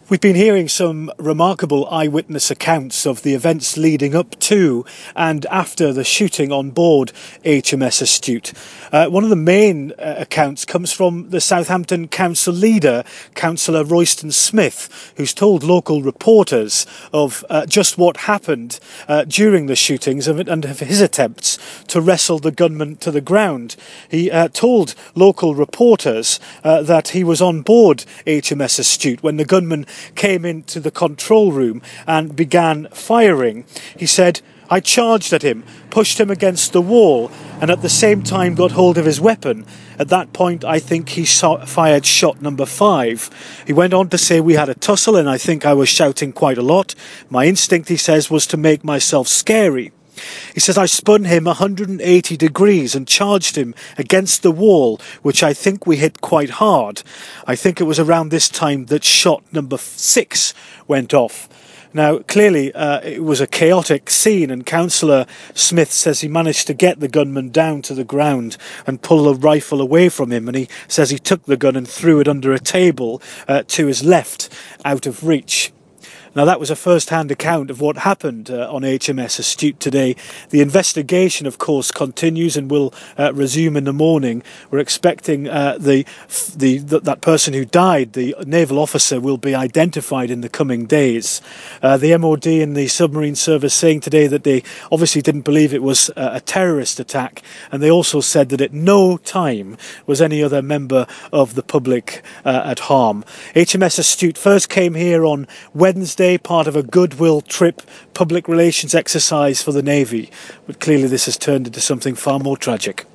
We've been hearing some remarkable eyewitness accounts of the events leading up to and after the shooting on board HMS Astute. One of the main accounts comes from the Southampton council leader, Councillor Royston Smith, who's told local reporters of just what happened during the shootings and of his attempts to wrestle the gunman to the ground. He told local reporters that he was on board HMS Astute when the gunman came into the control room and began firing. He said, "I charged at him, pushed him against the wall, and at the same time got hold of his weapon. At that point, I think he fired shot number 5. He went on to say we had a tussle and I think I was shouting quite a lot. My instinct, he says, was to make myself scary. He says, I spun him 180 degrees and charged him against the wall, which I think we hit quite hard. I think it was around this time that shot number 6 went off." Now, clearly, it was a chaotic scene, and Councillor Smith says he managed to get the gunman down to the ground and pull the rifle away from him, and he says he took the gun and threw it under a table to his left, out of reach. Now, that was a first-hand account of what happened on HMS Astute today. The investigation, of course, continues and will resume in the morning. We're expecting that person who died, the naval officer, will be identified in the coming days. The MOD and the submarine service saying today that they obviously didn't believe it was a terrorist attack, and they also said that at no time was any other member of the public at harm. HMS Astute first came here on Wednesday, part of a goodwill trip public relations exercise for the Navy. But clearly this has turned into something far more tragic.